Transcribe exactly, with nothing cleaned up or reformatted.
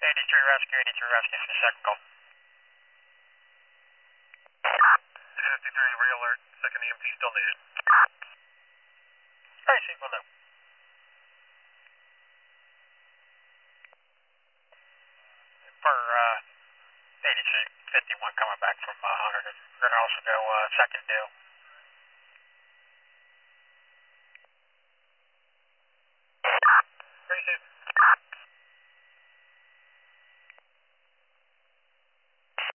eighty-three rescue, eighty-three rescue for the second call. fifty-three, re-alert, second E M T still needed. Hey, see, will do. For uh, eighty-six, fifty-one coming back from uh, one hundred, we're going to also go uh, second due.